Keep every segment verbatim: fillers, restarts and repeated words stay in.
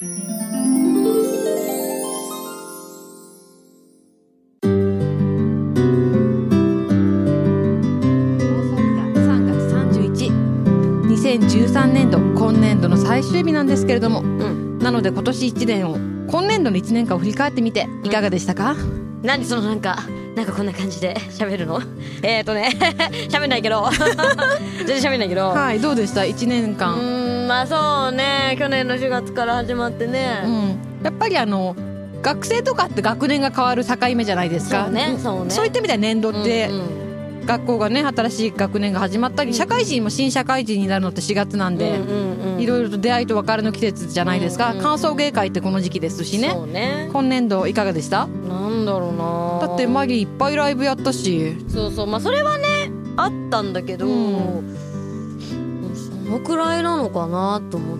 にせんじゅうさんねんど今年度の最終日なんですけれども、うん、なので今年いちねんを今年度のいちねんかんを振り返ってみていかがでしたか？ うん、何そのなんかなんかこんな感じで喋るのえーとね喋んないけど全然喋んないけど、 はい、どうでしたいちねんかん？ うーん、まあそうね、去年のしがつから始まってね、 うん、やっぱりあの学生とかって学年が変わる境目じゃないですか。 そうね、そうね、 そういった意味では年度って、うんうん、学校がね新しい学年が始まったり、社会人も新社会人になるのってしがつなんで、いろいろと出会いと別れの季節じゃないですか、うんうんうん、歓送迎会ってこの時期ですし ね, そうね。今年度いかがでした？ なんだろうな、 だってマリーいっぱいライブやったし。 そうそう、まあそれはねあったんだけど、うん、そのくらいなのかなと思って。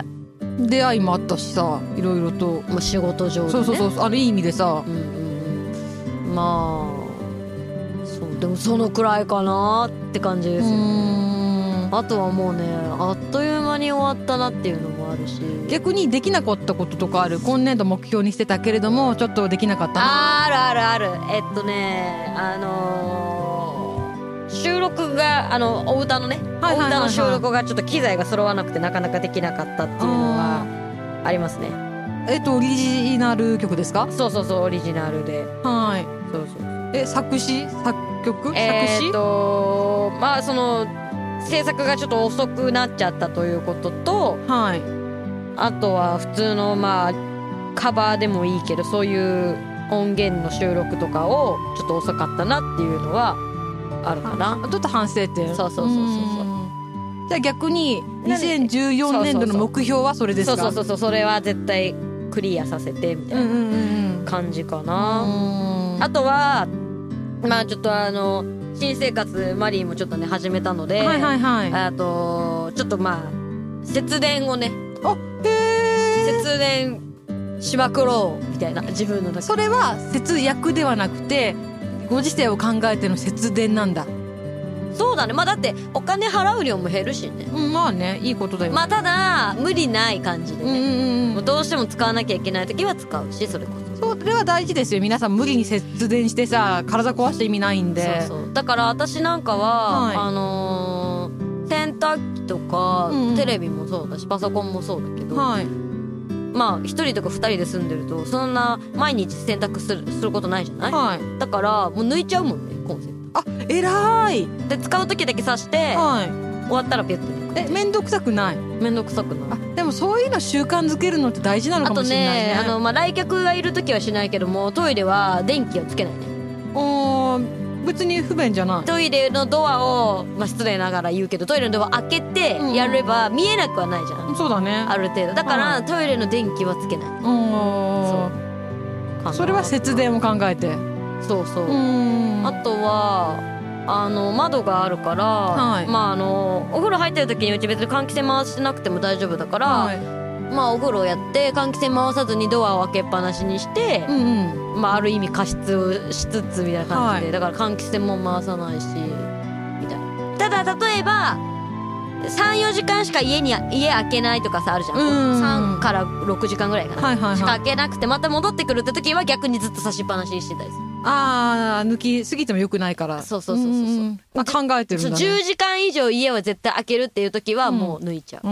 出会いもあったしさ、いろいろと、 まあ、仕事上でね。 そうそうそう、あるいい意味でさ、うんうん、まあそうでもそのくらいかなって感じですよね。あとはもうねあっという間に終わったなっていうのもあるし、 逆にできなかったこととかある？今年度目標にしてたけれどもちょっとできなかったな。 あるあるある。えっとねあのー、収録があのお歌のね、はいはいはいはい、お歌の収録がちょっと機材が揃わなくてなかなかできなかったっていうのはありますね。 えっとオリジナル曲ですか？ そうそうそう、オリジナルで。 はい。 そうそう。 え作詞作曲、 えー、 作詞？ えっとまあその制作がちょっと遅くなっちゃったということと、 はい、 あとは普通のまあカバーでもいいけどそういう音源の収録とかをちょっと遅かったなっていうのはあるかな。 ちょっと反省点。 そうそうそうそうそう。 じゃあ逆ににせんじゅうよねんどの目標はそれですか？ そうそうそうそう、それは絶対クリアさせてみたいな感じかな。うんうん、あとはまあちょっとあの新生活マリーもちょっとね始めたので、はいはいはい、あとちょっとまあ節電をね、 あ、へー、 節電しまくろうみたいな、自分の中で。 それは節約ではなくてご時世を考えての節電なんだ。 そうだね、まあだってお金払う量も減るしね、 うん、まあね、いいことだよね。 まあただ無理ない感じでね、うんうんうん、どうしても使わなきゃいけない時は使うし、それこそそれは大事ですよ。皆さん無理に節電してさ体壊して意味ないんで。 そうそう、だから私なんかは、はい、あのー、洗濯機とか、うんうん、テレビもそうだしパソコンもそうだけど、はい、まあ一人とか二人で住んでるとそんな毎日洗濯する、することないじゃない、はい、だからもう抜いちゃうもんね、コンセント。 あ、偉い。 で使う時だけ挿して、はい、終わったらピュッと抜く。 え、めんどくさくない？ めんどくさくない。 あ、でもそういうの習慣づけるのって大事なのかもしれないね。 あとね、あの、まあ、来客がいる時はしないけどもトイレは電気をつけないね。 おー、別に不便じゃない。 トイレのドアを、まあ、失礼ながら言うけどトイレのドア開けてやれば見えなくはないじゃん、うん、 そうだね、 ある程度だから、はい、トイレの電気はつけない。 おー、そう、それは節電を考えて。 そうそう。あとはあの窓があるから、はい、まああのお風呂入ってる時にうち別に換気扇回してなくても大丈夫だから、はい、まあお風呂やって換気扇回さずにドアを開けっぱなしにして、うんうん、まあある意味加湿をしつつみたいな感じで、はい、だから換気扇も回さないしみたいな。ただ例えばさんよじかんしか家に家開けないとかさあるじゃん、うん、さんからろくじかんぐらいかな、はいはいはい、しか開けなくてまた戻ってくるって時は逆にずっと差しっぱなしにしてたりする。 あー、抜きすぎてもよくないから。 そうそうそうそう、うん、 まあ、考えてるんだね。 じゅうじかん以上家は絶対開けるっていう時はもう抜いちゃう、うん、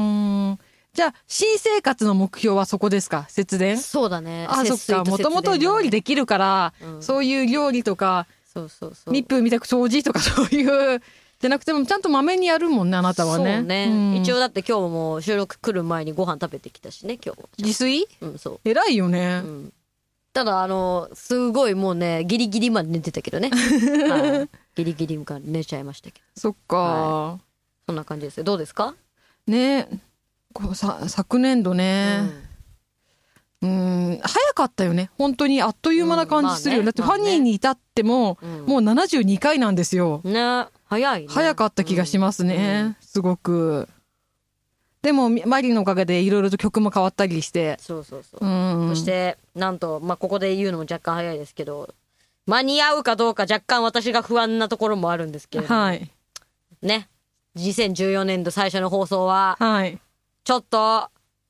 うん。じゃあ新生活の目標はそこですか？節電？ そうだね。 あ、そっか、もともと料理できるから、うん、そういう料理とか、そうそうそう、密封みたく掃除とかそういうじゃなくてもちゃんとまめにやるもんね、あなたはね。 そうね、うん、一応だって今日も収録来る前にご飯食べてきたしね、今日。 自炊？ うん、そう。 偉いよね、うん。 ただあのすごいもうねギリギリまで寝てたけどね、はい、ギリギリまで寝ちゃいましたけど。 そっか、はい、 そんな感じですよ。どうですかね。こうさ昨年度ね、うん、うーん、早かったよね。本当にあっという間な感じするよ、うん、まあね、だってファニーに至っても、まあね、もうななじゅうにかいなんですよ、 ね、早いね。早かった気がしますね、うん、すごく。でもマリのおかげでいろいろと曲も変わったりして。 そうそうそう、うん、そしてなんと、まあ、ここで言うのも若干早いですけど間に合うかどうか若干私が不安なところもあるんですけれども、はい、ね、にせんじゅうよねんど最初の放送は、はい、ちょっと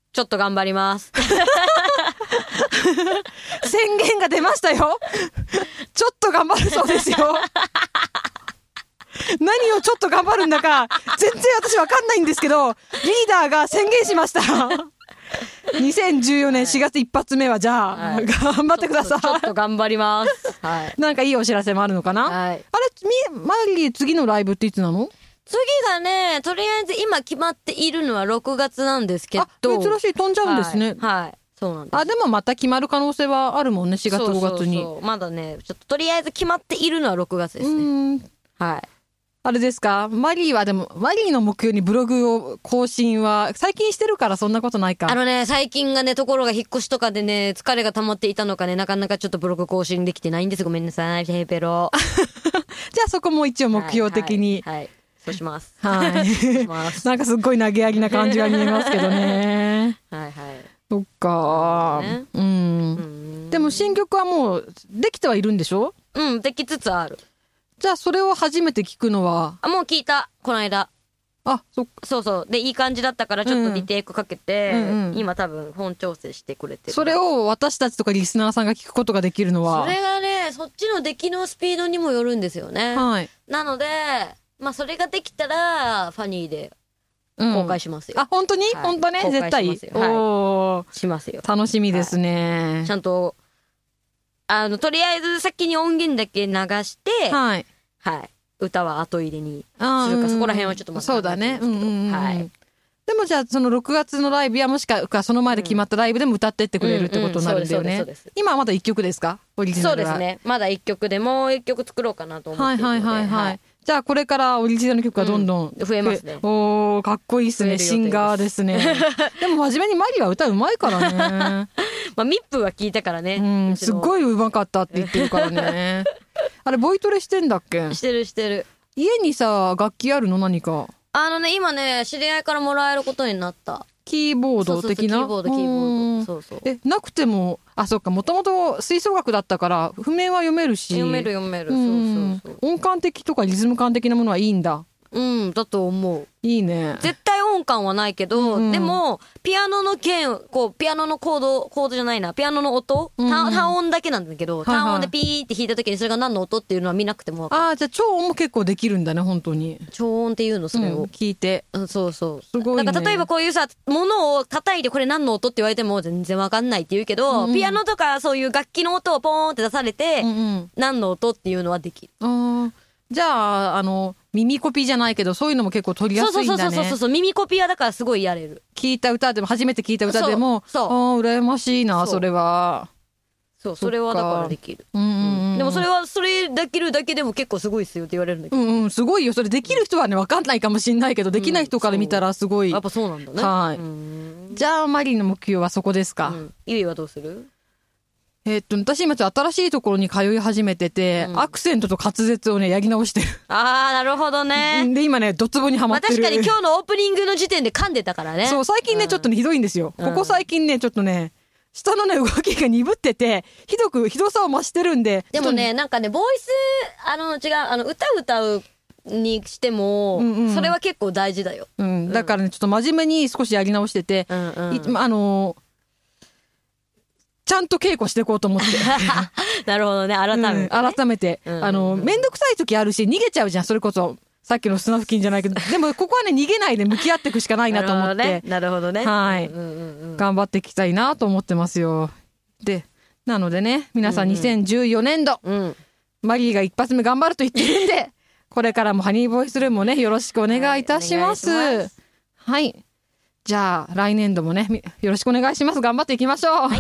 ちょっと頑張ります宣言が出ましたよちょっと頑張るそうですよ何をちょっと頑張るんだか全然私わかんないんですけど、リーダーが宣言しましたにせんじゅうよねんしがつ一発目はじゃあ、はい、頑張ってください。 ちょっと頑張ります、はい、 なんかいいお知らせもあるのかな、はい、あれマリー次のライブっていつなの？ 次がね、とりあえず今決まっているのはろくがつなんですけど。あ、 珍しい、飛んじゃうんですね。 はい、はい、そうなんです。 あ、でもまた決まる可能性はあるもんね、しがつごがつに。 そうそうそう、まだね、ちょっととりあえず決まっているのはろくがつですね。うん、はい。 あれですか、マリーはでも、マリーの目標にブログを更新は、最近してるからそんなことないか。 あのね、最近がね、ところが引っ越しとかでね、疲れが溜まっていたのかね、なかなかちょっとブログ更新できてないんです。ごめんなさい、ヘイペロ。 じゃあそこも一応目標的に。 はい、はいはい、そうします。 はい。しますなんかすっごい投げやりな感じが見えますけどね。 はいはい。 そっか、ね、うん、うん。でも新曲はもう、できてはいるんでしょ？ うん、できつつある。 じゃあそれを初めて聞くのは？ あ、もう聞いた、この間。 あ、そっか。 そうそう。で、いい感じだったからちょっとリテイクかけて、うんうんうん、今多分本調整してくれてる。 それを私たちとかリスナーさんが聞くことができるのは？ それがね、そっちの出来のスピードにもよるんですよね。はい。なので、まあそれができたら、ファニーで公開しますよ。 うん、あ、本当に、はい、本当ね、絶対。 おー。しますよ。 楽しみですね。 はい、ちゃんと、あの、とりあえず先に音源だけ流して、はい。はい。歌は後入れにするか、そこら辺はちょっとまたそうだね。うんうんうん。はい。でもじゃあそのろくがつのライブやもしくはその前で決まったライブでも歌ってってくれるってことになるんだよね。今はまだいっきょくですか？オリジナルは。 そうですね。まだいっきょくでもういっきょく作ろうかなと思っているので。はいはいはいはい。はい、 じゃあこれからオリジナル曲がどんどん、 うん、増えますね。 おー、かっこいいっすね。シンガーですね。でも真面目にマリは歌うまいからね。 まあミップは聞いたからね。 うん、すっごいうまかったって言ってるからね。あれボイトレしてんだっけ？ してるしてる。 家にさ、楽器あるの？何か。 あのね、今ね、知り合いからもらえることになった。 キーボード的な？ そうそうそう、キーボード、キーボード。そうそう。 え、なくても、あ、そっか、もともと吹奏楽だったから、譜面は読めるし。 読める読める。そうそうそう。 音感的とかリズム感的なものはいいんだ。 うん、だと思う。 いいね。 絶対音感はないけど、うん、でも、ピアノの弦、こう、ピアノのコード、コードじゃないな、ピアノの音、うん、単, 単音だけなんだけど、はいはい、単音でピーって弾いた時にそれが何の音っていうのは見なくても分かる。 ああ、じゃあ超音も結構できるんだね、本当に。 超音っていうの、それを。うん、 聞いて。 うん、そうそう。 すごいね。 だから例えばこういうさ、物を叩いてこれ何の音って言われても全然分かんないって言うけど、うん、ピアノとかそういう楽器の音をポーンって出されて、うんうん、何の音っていうのはできる。 ああ。じゃあ、あの、耳コピじゃないけど、そういうのも結構取りやすいんだね。 そうそうそうそう、耳コピはだからすごいやれる。 聞いた歌でも、初めて聞いた歌でも、そう。ああ、羨ましいな、それは。 そう、それはだからできる。うんうんうん。でもそれは、それできるだけでも結構すごいっすよって言われるんだけど。 うんうん、すごいよ。それできる人はね、わかんないかもしんないけど、できない人から見たらすごい。 やっぱそうなんだね。 はい。じゃあ、マリーの目標はそこですか。 ゆいはどうする？ えー、っと、私今新しいところに通い始めてて、うん、アクセントと滑舌をね、やり直してる。 あー、なるほどね。 で、今ね、ドツボにはまってる。 まあ、確かに今日のオープニングの時点で噛んでたからね。 そう、最近ね、うん、ちょっとね、ひどいんですよ。ここ最近ね、ちょっとね、下のね、動きが鈍ってて、ひどく、ひどさを増してるんで。 でもね、なんかね、ボイス、あの、違う、あの、歌歌うにしても、うんうん、それは結構大事だよ。 うん。だからね、ちょっと真面目に少しやり直してて、うんうん、あのー、ちゃんと稽古していこうと思って。 なるほどね、改めて、ね。うん、 改めて。うんうんうん、あの、めんどくさい時あるし、逃げちゃうじゃん、それこそ。さっきの砂付近じゃないけど。でも、ここはね、逃げないで向き合っていくしかないなと思って。 なるほどね。 はい、うんうんうん。頑張っていきたいなと思ってますよ。で、なのでね、皆さんにせんじゅうよねんど、うんうん、マリーが一発目頑張ると言ってるんで、これからもハニーボイスルームもね、よろしくお願いいたします。はい。はい、じゃあ、来年度もね、よろしくお願いします。頑張っていきましょう。はい、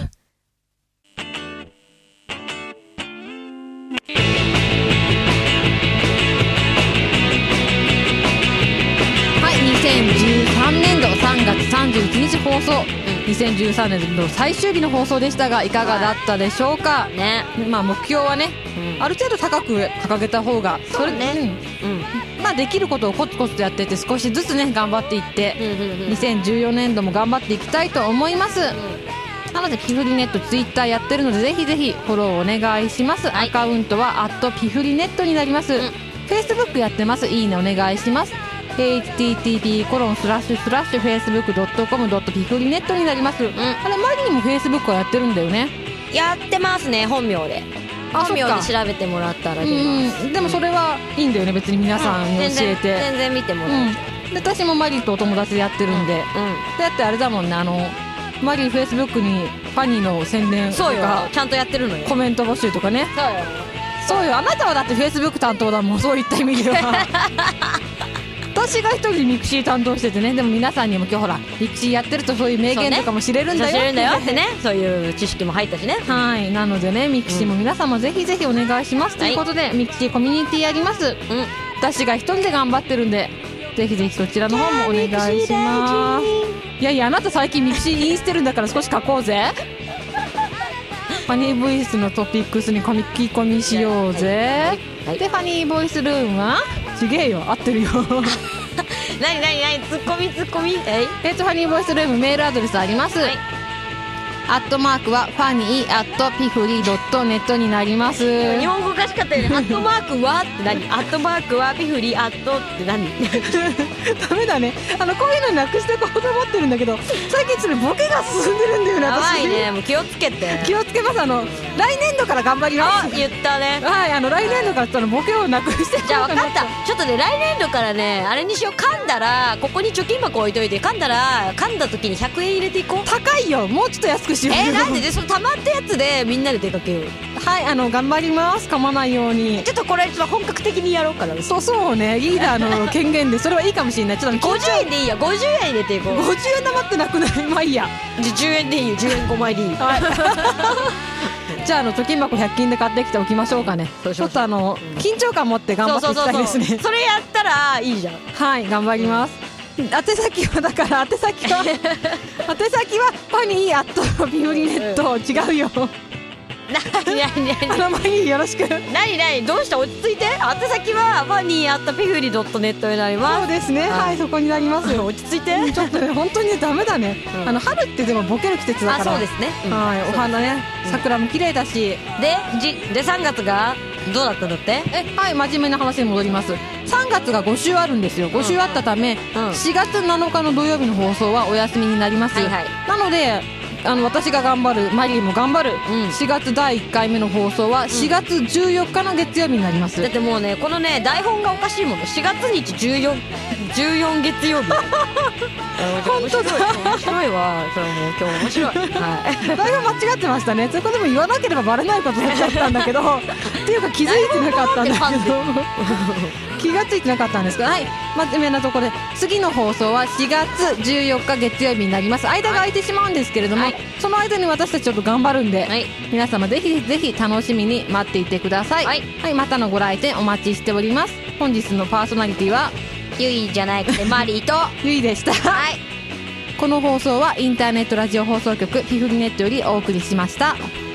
にせんじゅうさんねんどさんがつさんじゅういちにち放送、にせんじゅうさんねんど最終日の放送でしたがいかがだったでしょうか、はい、ね。まあ目標はね、うん、ある程度高く掲げた方がそれね、うんうん、まあできることをコツコツとやってて少しずつね頑張っていって、うんうんうん、にせんじゅうよねんども頑張っていきたいと思います、うん、なのでピフリネットツイッターやってるのでぜひぜひフォローお願いします、はい、アカウントはアットピフリネットになります、うん、フェイスブックやってます。いいねお願いします。 エイチティーティーピーコロンスラッシュスラッシュフェイスブックドットコムドットピフリネットになります、うん、あれマリーもフェイスブックはやってるんだよね。 やってますね、本名で。本名で調べてもらったら出ます。 うん、でもそれはいいんだよね、別に皆さんに教えて、うん、全然、全然見てもらえる、 うん、で私もマリーとお友達でやってるんで、うんうん、だってあれだもんね、あのマリーフェイスブックにファニーの宣伝とか、 そうよ、ちゃんとやってるのよ。 コメント募集とかね。 そうよ、 そうよ、あなたはだってフェイスブック担当だもん、そういった意味では私が一人でミクシー担当しててね。でも皆さんにも今日ほらミクシーやってるとそういう名言とかも知れるんだよ、 知れるんだよってね、そういう知識も入ったしね。 はい、なのでね、ミクシーも皆さんもぜひぜひお願いします、うん、ということでミクシーコミュニティやります、うん、私が一人で頑張ってるんで、ぜひぜひそちらの方もお願いします。いやいや、あなた最近ミクシーインしてるんだから少し書こうぜファニーボイスのトピックスに書き込みしようぜ、はいはい、でファニーボイスルームはちげえよ、合ってるよ何何何ツッコミツッコミえいえっとファニーボイスルームメールアドレスあります、はい、アットマークはファニーアットピフリドットネットになります。 日本語おかしかったよねアットマークはって何アットマークはピフリアットって何ダメだね、あのこういうのなくしていこうと思ってるんだけど、最近それボケが進んでるんだよね、私。 やばいね、もう気をつけて気をつけます。あの来年度から頑張ります。 あ、言ったね。 はい、あの来年度からそのボケをなくしていこうじゃあかなと。 分かった、ちょっとね来年度からねあれにしよう、噛んだらここに貯金箱置いといて、噛んだら噛んだ時にひゃくえん入れていこう。 高いよ、もうちょっと安くしよう。 えー、なんででその溜まったやつでみんなで出かけよう。 はい、あの頑張ります、噛まないように。 ちょっとこれちょっと本格的にやろうかな。 そうそうね、リーダーの権限でそれはいいかもしれない。ちょっとごじゅうえんでいいや、ごじゅうえん入れていこう。 ごじゅうえん玉ってなくない？まあいいや、 じゃじゅうえんでいいよ、じゅうえんごまいでいい、はい、 じゃああの貯金箱ひゃく均で買ってきておきましょうかね。ちょっとあの、うん、緊張感持って頑張っていきたいですね。 そうそうそうそう、それやったらいいじゃん。 はい、頑張ります、うん、宛先はだから宛先は宛先はファニーアットビフリネット、うん、違うよなになになにあの前によろしく。 なになにどうした、落ち着いて。宛先はファニーアットピフリドットネットになります。 そうですね、はい、はい、そこになります。 落ち着いて、 うん、ちょっとね本当に、ね、ダメだね、うん、あの春ってでもボケる季節だから。あ、 そうですね、 うん、はい、お花ね、うん、桜も綺麗だし。 でじでさんがつがどうだったんだって。 え、はい、真面目な話に戻ります。さんがつがご週あるんですよ。ご週あったため、うん、しがつなのかの土曜日の放送はお休みになります、はいはい、なのであの私が頑張る、マリーも頑張る、うん、しがつだいいっかいめの放送はしがつじゅうよっかの月曜日になります、 うん、だってもうねこのね台本がおかしいもんね。しがつにちじゅうよん、じゅうよん月曜日本当だ、 面白いわそれもう今日面白い、はい、 台本間違ってましたね。そこでも言わなければバレないことになっちゃったんだけどっていうか気づいてなかったんだけど気がついてなかったんですけど、はい、真面目なところで次の放送はしがつじゅうよっか月曜日になります。間が空いてしまうんですけれども、はい、その間に私たちちょっと頑張るんで、はい、皆様ぜひぜひ楽しみに待っていてください、はいはい、またのご来店お待ちしております。本日のパーソナリティはゆいじゃなくてマリーとゆいでした、はい、この放送はインターネットラジオ放送局ピフリネットよりお送りしました。